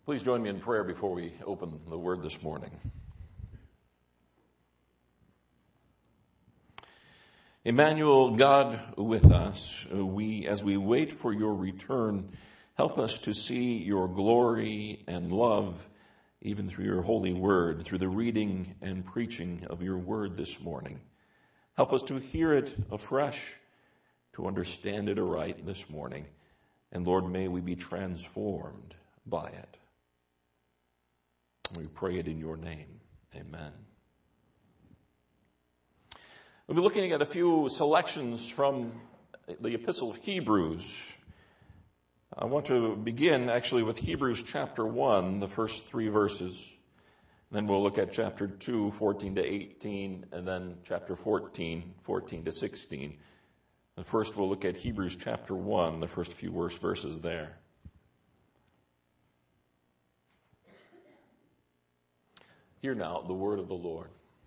Please join me in prayer before we open the Word this morning. Emmanuel, God with us, as we wait for your return, help us to see your glory and love even through your holy word, through the reading and preaching of your word this morning. Help us to hear it afresh, to understand it aright this morning. And Lord, may we be transformed by it. We pray it in your name. Amen. We'll be looking at a few selections from the Epistle of Hebrews. I want to begin actually with Hebrews chapter 1, the first 3 verses. Then we'll look at chapter 2, 14 to 18, and then chapter 14, 14 to 16. And first we'll look at Hebrews chapter 1, the first few verses there. Hear now the word of the Lord.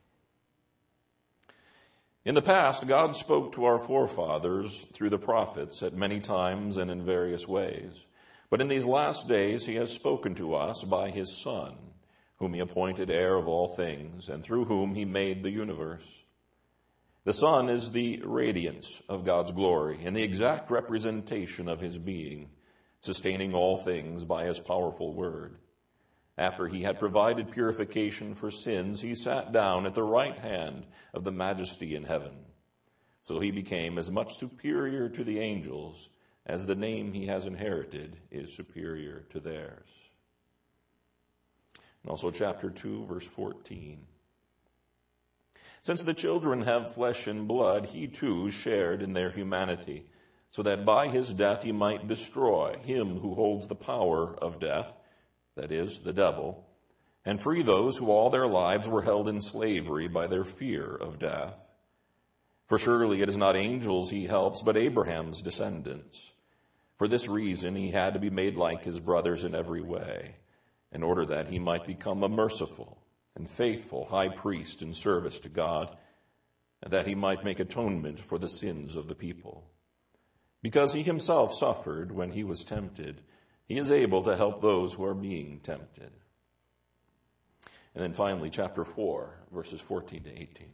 In the past, God spoke to our forefathers through the prophets at many times and in various ways. But in these last days, he has spoken to us by his Son, whom he appointed heir of all things, and through whom he made the universe. The Son is the radiance of God's glory and the exact representation of his being, sustaining all things by his powerful word. After he had provided purification for sins, he sat down at the right hand of the Majesty in heaven. So he became as much superior to the angels as the name he has inherited is superior to theirs. And also chapter 2, verse 14. Since the children have flesh and blood, he too shared in their humanity, so that by his death he might destroy him who holds the power of death, that is, the devil, and free those who all their lives were held in slavery by their fear of death. For surely it is not angels he helps, but Abraham's descendants. For this reason he had to be made like his brothers in every way, in order that he might become a merciful and faithful high priest in service to God, and that he might make atonement for the sins of the people. Because he himself suffered when he was tempted, he is able to help those who are being tempted. And then finally, chapter 4, verses 14 to 18.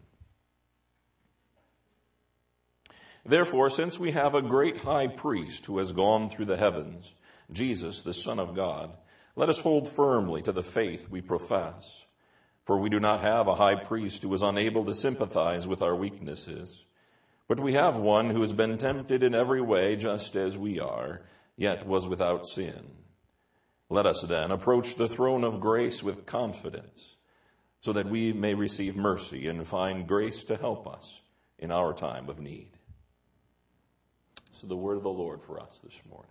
Therefore, since we have a great high priest who has gone through the heavens, Jesus, the Son of God, let us hold firmly to the faith we profess. For we do not have a high priest who is unable to sympathize with our weaknesses, but we have one who has been tempted in every way just as we are, yet was without sin. Let us then approach the throne of grace with confidence, so that we may receive mercy and find grace to help us in our time of need. So the word of the Lord for us this morning.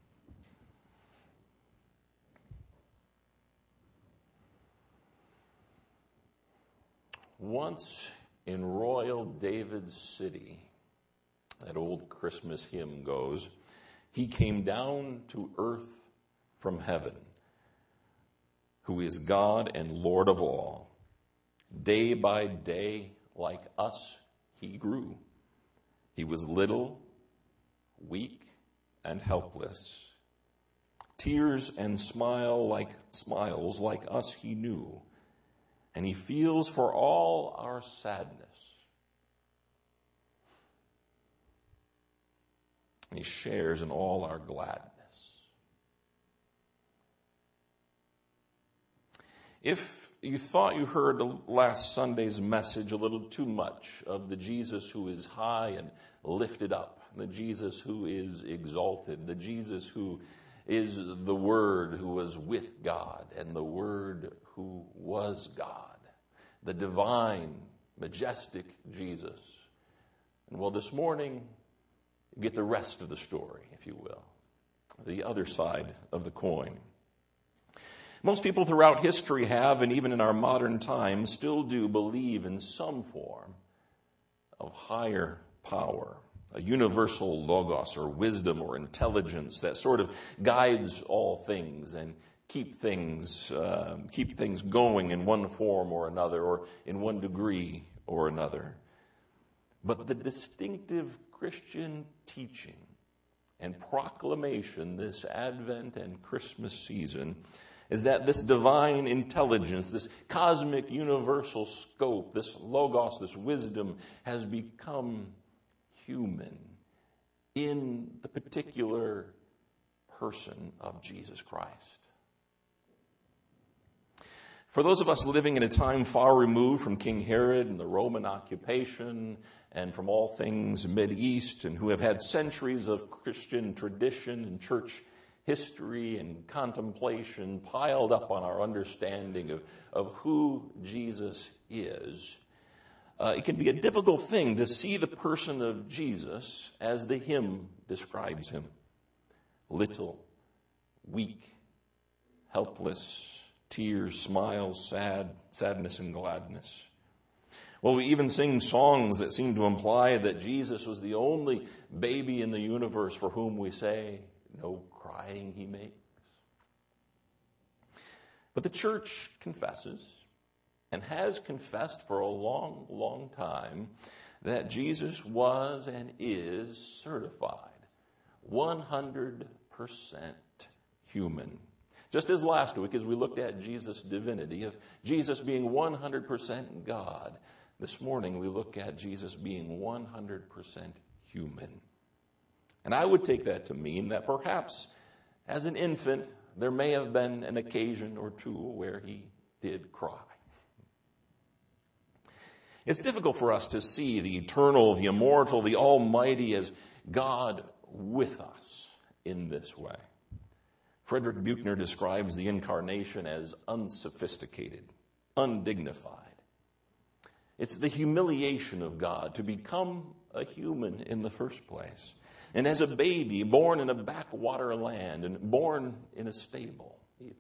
Once in royal David's city, that old Christmas hymn goes, he came down to earth from heaven, who is God and Lord of all. Day by day, like us, he grew. He was little, weak, and helpless. Tears and smiles like us he knew, and he feels for all our sadness. And he shares in all our gladness. If you thought you heard last Sunday's message a little too much of the Jesus who is high and lifted up, the Jesus who is exalted, the Jesus who is the Word who was with God and the Word who was God, the divine, majestic Jesus. And well, this morning, get the rest of the story, if you will, the other side of the coin. Most people throughout history have, and even in our modern times, still do believe in some form of higher power, a universal logos or wisdom or intelligence that sort of guides all things and keep things going in one form or another, or in one degree or another. But the distinctive Christian teaching and proclamation this Advent and Christmas season is that this divine intelligence, this cosmic universal scope, this logos, this wisdom, has become human in the particular person of Jesus Christ. For those of us living in a time far removed from King Herod and the Roman occupation and from all things Mideast, and who have had centuries of Christian tradition and church history and contemplation piled up on our understanding of who Jesus is, it can be a difficult thing to see the person of Jesus as the hymn describes him. Little, weak, helpless, tears, smiles, sadness, and gladness. Well, we even sing songs that seem to imply that Jesus was the only baby in the universe for whom we say, no crying he makes. But the church confesses, and has confessed for a long, long time, that Jesus was and is certified 100% human. Just as last week, as we looked at Jesus' divinity, of Jesus being 100% God, this morning we look at Jesus being 100% human. And I would take that to mean that perhaps as an infant, there may have been an occasion or two where he did cry. It's difficult for us to see the eternal, the immortal, the almighty as God with us in this way. Frederick Buechner describes the incarnation as unsophisticated, undignified. It's the humiliation of God to become a human in the first place. And as a baby, born in a backwater land and born in a stable even.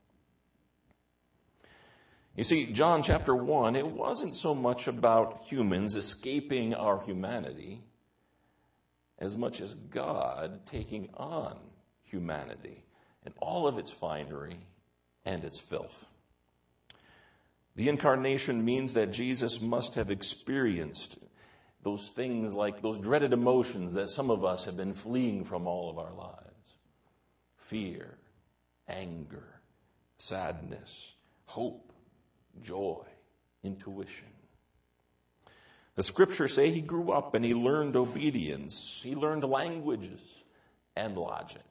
You see, John chapter 1, it wasn't so much about humans escaping our humanity as much as God taking on humanity and all of its finery and its filth. The incarnation means that Jesus must have experienced those things like those dreaded emotions that some of us have been fleeing from all of our lives. Fear, anger, sadness, hope, joy, intuition. The scriptures say he grew up and he learned obedience. He learned languages and logic.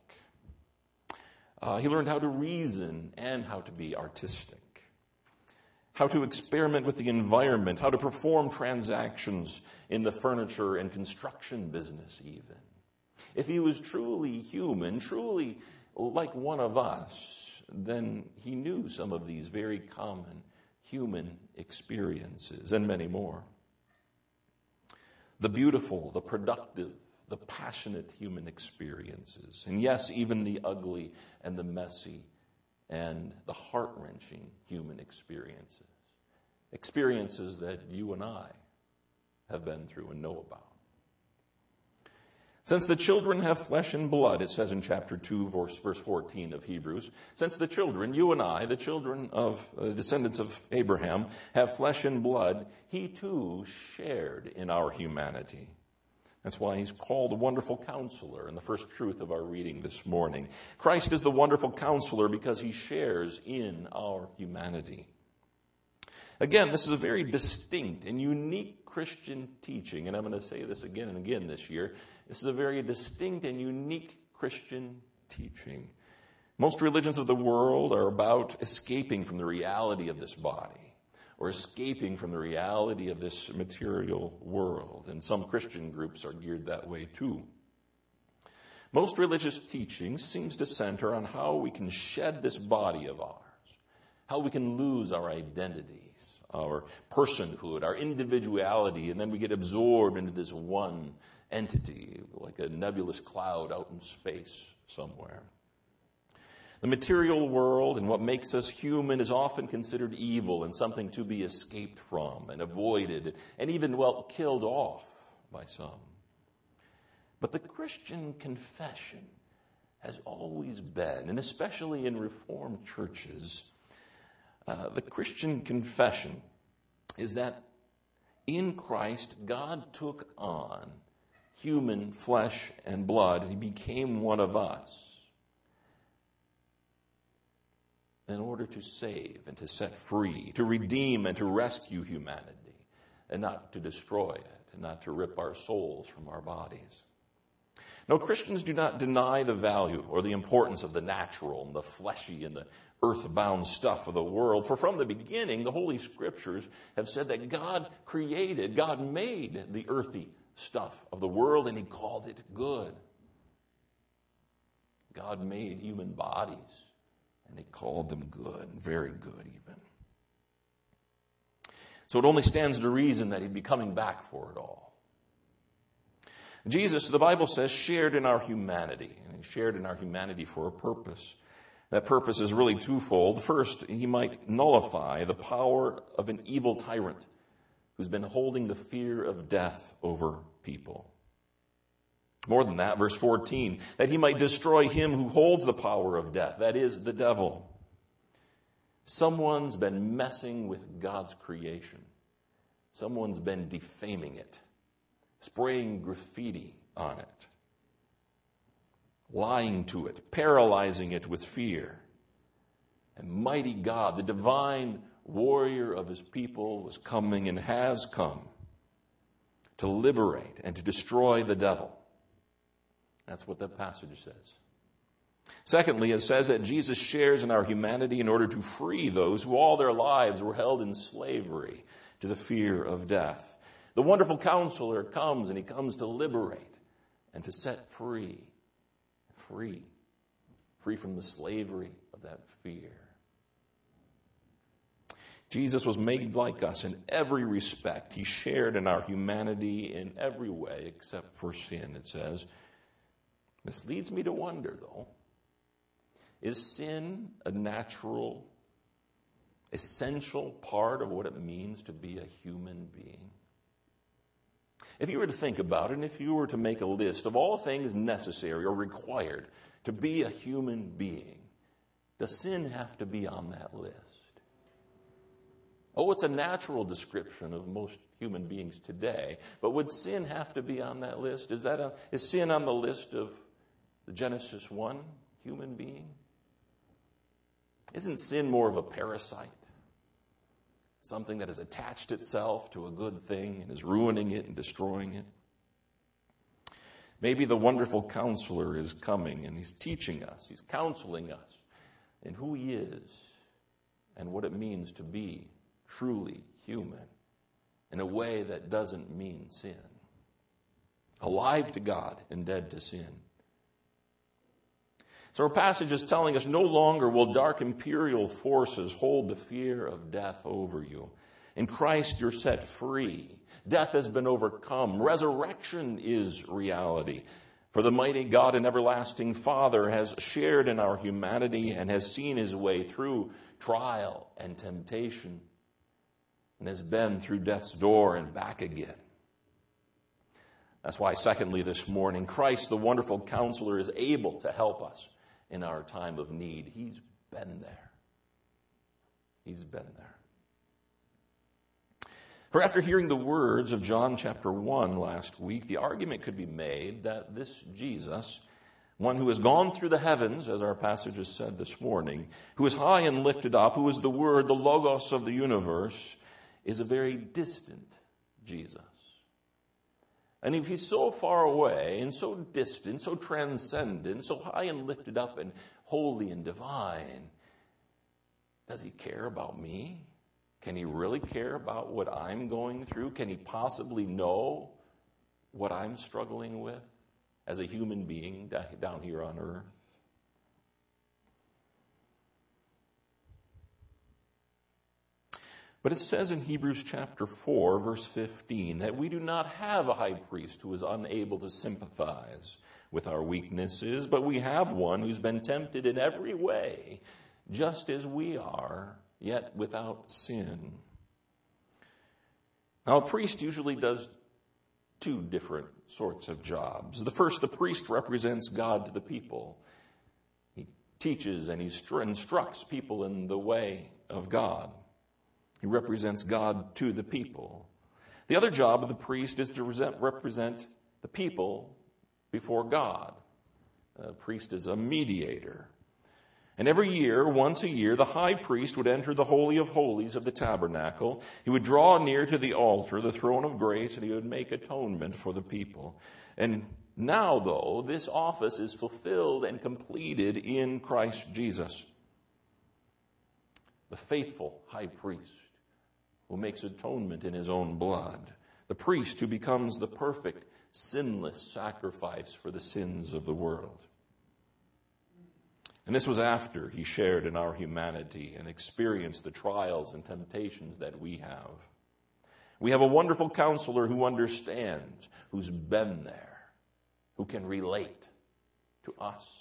He learned how to reason and how to be artistic. How to experiment with the environment, how to perform transactions in the furniture and construction business even. If he was truly human, truly like one of us, then he knew some of these very common human experiences and many more. The beautiful, the productive, the passionate human experiences. And yes, even the ugly and the messy and the heart-wrenching human experiences. Experiences that you and I have been through and know about. Since the children have flesh and blood, it says in chapter 2, verse 14 of Hebrews, since the children, you and I, the children of descendants of Abraham, have flesh and blood, he too shared in our humanity. That's why he's called a wonderful counselor in the first truth of our reading this morning. Christ is the wonderful counselor because he shares in our humanity. Again, this is a very distinct and unique Christian teaching, and I'm going to say this again and again this year. This is a very distinct and unique Christian teaching. Most religions of the world are about escaping from the reality of this body, or escaping from the reality of this material world. And some Christian groups are geared that way too. Most religious teaching seems to center on how we can shed this body of ours, how we can lose our identities, our personhood, our individuality, and then we get absorbed into this one entity, like a nebulous cloud out in space somewhere. The material world and what makes us human is often considered evil and something to be escaped from and avoided and even, killed off by some. But the Christian confession has always been, and especially in Reformed churches, the Christian confession is that in Christ, God took on human flesh and blood. He became one of us. in order to save and to set free, to redeem and to rescue humanity, and not to destroy it, and not to rip our souls from our bodies. No, Christians do not deny the value or the importance of the natural and the fleshy and the earthbound stuff of the world. For from the beginning, the Holy Scriptures have said that God made the earthy stuff of the world, and He called it good. God made human bodies, and He called them good, very good even. So it only stands to reason that He'd be coming back for it all. Jesus, the Bible says, shared in our humanity, and He shared in our humanity for a purpose. That purpose is really twofold. First, He might nullify the power of an evil tyrant who's been holding the fear of death over people. More than that, verse 14, that He might destroy him who holds the power of death, that is, the devil. Someone's been messing with God's creation. Someone's been defaming it, spraying graffiti on it, lying to it, paralyzing it with fear. And mighty God, the divine warrior of His people, was coming and has come to liberate and to destroy the devil. That's what that passage says. Secondly, it says that Jesus shares in our humanity in order to free those who all their lives were held in slavery to the fear of death. The wonderful Counselor comes, and He comes to liberate and to set free from the slavery of that fear. Jesus was made like us in every respect. He shared in our humanity in every way except for sin, it says. This leads me to wonder, though, is sin a natural, essential part of what it means to be a human being? If you were to think about it, and if you were to make a list of all things necessary or required to be a human being, does sin have to be on that list? Oh, it's a natural description of most human beings today, but would sin have to be on that list? Is sin on the list of the Genesis 1 human being? Isn't sin more of a parasite? Something that has attached itself to a good thing and is ruining it and destroying it? Maybe the wonderful Counselor is coming, and He's teaching us, He's counseling us in who He is and what it means to be truly human in a way that doesn't mean sin. Alive to God and dead to sin. So our passage is telling us no longer will dark imperial forces hold the fear of death over you. In Christ you're set free. Death has been overcome. Resurrection is reality. For the mighty God and everlasting Father has shared in our humanity and has seen His way through trial and temptation and has been through death's door and back again. That's why, secondly, this morning, Christ, the wonderful Counselor, is able to help us in our time of need. He's been there. He's been there. For after hearing the words of John chapter 1 last week, the argument could be made that this Jesus, one who has gone through the heavens, as our passage has said this morning, who is high and lifted up, who is the Word, the Logos of the universe, is a very distant Jesus. And if He's so far away and so distant, so transcendent, so high and lifted up and holy and divine, does He care about me? Can He really care about what I'm going through? Can He possibly know what I'm struggling with as a human being down here on earth? But it says in Hebrews chapter 4, verse 15, that we do not have a high priest who is unable to sympathize with our weaknesses, but we have one who's been tempted in every way, just as we are, yet without sin. Now, a priest usually does two different sorts of jobs. The first, the priest represents God to the people. He teaches and he instructs people in the way of God. He represents God to the people. The other job of the priest is to represent the people before God. The priest is a mediator. And every year, once a year, the high priest would enter the Holy of Holies of the tabernacle. He would draw near to the altar, the throne of grace, and he would make atonement for the people. And now, though, this office is fulfilled and completed in Christ Jesus, the faithful high priest who makes atonement in his own blood, the priest who becomes the perfect, sinless sacrifice for the sins of the world. And this was after he shared in our humanity and experienced the trials and temptations that we have. We have a wonderful counselor who understands, who's been there, who can relate to us.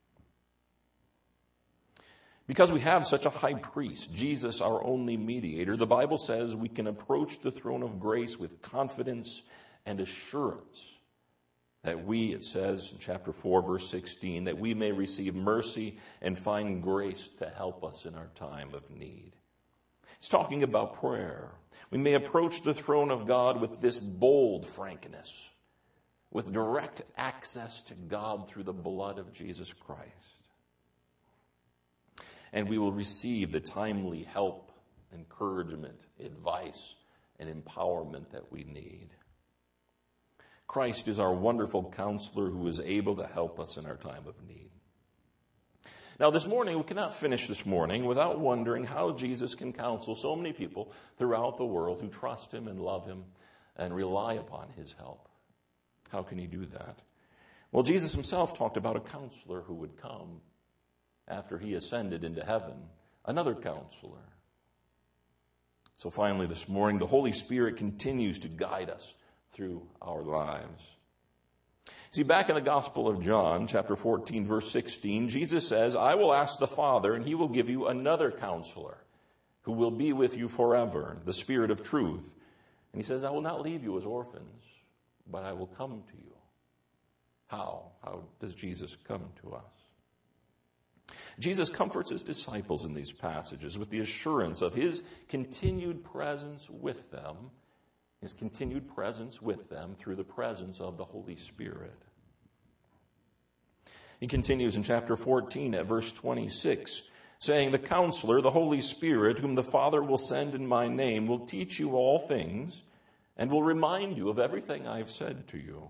Because we have such a high priest, Jesus, our only mediator, the Bible says we can approach the throne of grace with confidence and assurance that we, it says in chapter 4, verse 16, that we may receive mercy and find grace to help us in our time of need. It's talking about prayer. We may approach the throne of God with this bold frankness, with direct access to God through the blood of Jesus Christ. And we will receive the timely help, encouragement, advice, and empowerment that we need. Christ is our wonderful counselor who is able to help us in our time of need. Now, this morning, we cannot finish this morning without wondering how Jesus can counsel so many people throughout the world who trust him and love him and rely upon his help. How can he do that? Well, Jesus himself talked about a counselor who would come after he ascended into heaven, another counselor. So finally this morning, the Holy Spirit continues to guide us through our lives. See, back in the Gospel of John, chapter 14, verse 16, Jesus says, I will ask the Father, and he will give you another counselor who will be with you forever, the Spirit of truth. And he says, I will not leave you as orphans, but I will come to you. How? How does Jesus come to us? Jesus comforts his disciples in these passages with the assurance of his continued presence with them, through the presence of the Holy Spirit. He continues in chapter 14 at verse 26, saying, the Counselor, the Holy Spirit, whom the Father will send in my name, will teach you all things and will remind you of everything I have said to you.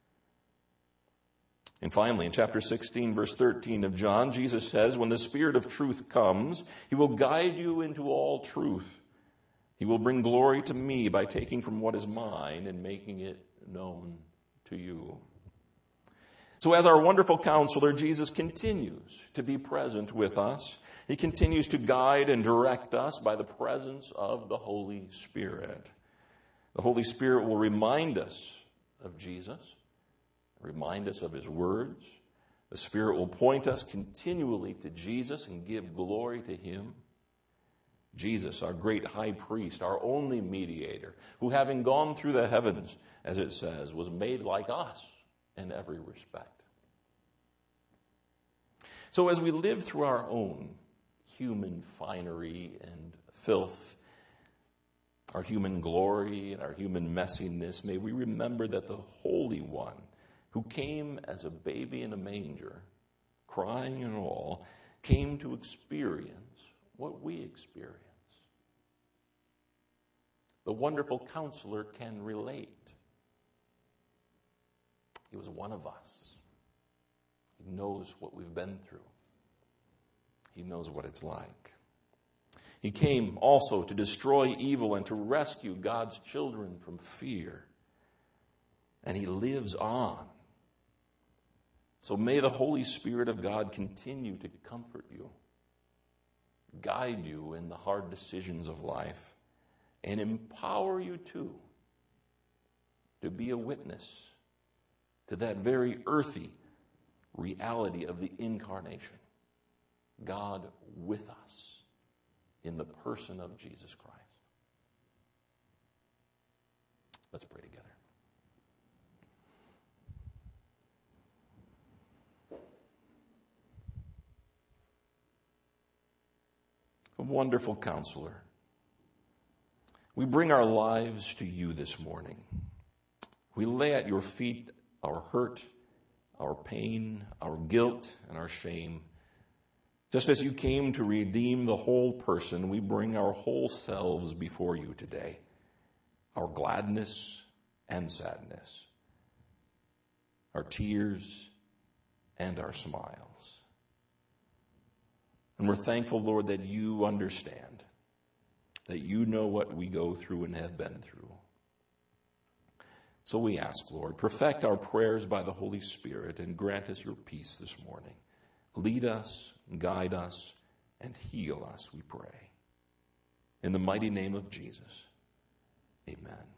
And finally, in chapter 16, verse 13 of John, Jesus says, when the Spirit of truth comes, he will guide you into all truth. He will bring glory to me by taking from what is mine and making it known to you. So as our wonderful counselor, Jesus continues to be present with us. He continues to guide and direct us by the presence of the Holy Spirit. The Holy Spirit will remind us of Jesus, remind us of his words. The Spirit will point us continually to Jesus and give glory to him. Jesus, our great high priest, our only mediator, who having gone through the heavens, as it says, was made like us in every respect. So as we live through our own human finery and filth, our human glory and our human messiness, may we remember that the Holy One, who came as a baby in a manger, crying and all, came to experience what we experience. The wonderful counselor can relate. He was one of us. He knows what we've been through. He knows what it's like. He came also to destroy evil and to rescue God's children from fear. And he lives on. So may the Holy Spirit of God continue to comfort you, guide you in the hard decisions of life, and empower you too to be a witness to that very earthy reality of the incarnation. God with us in the person of Jesus Christ. Let's pray together. A wonderful counselor, we bring our lives to you this morning. We lay at your feet our hurt, our pain, our guilt, and our shame, Just as you came to redeem the whole person, we bring our whole selves before you today, our gladness and sadness, our tears and our smiles. And we're thankful, Lord, that you understand, that you know what we go through and have been through. So we ask, Lord, perfect our prayers by the Holy Spirit and grant us your peace this morning. Lead us, guide us, and heal us, we pray. In the mighty name of Jesus, amen.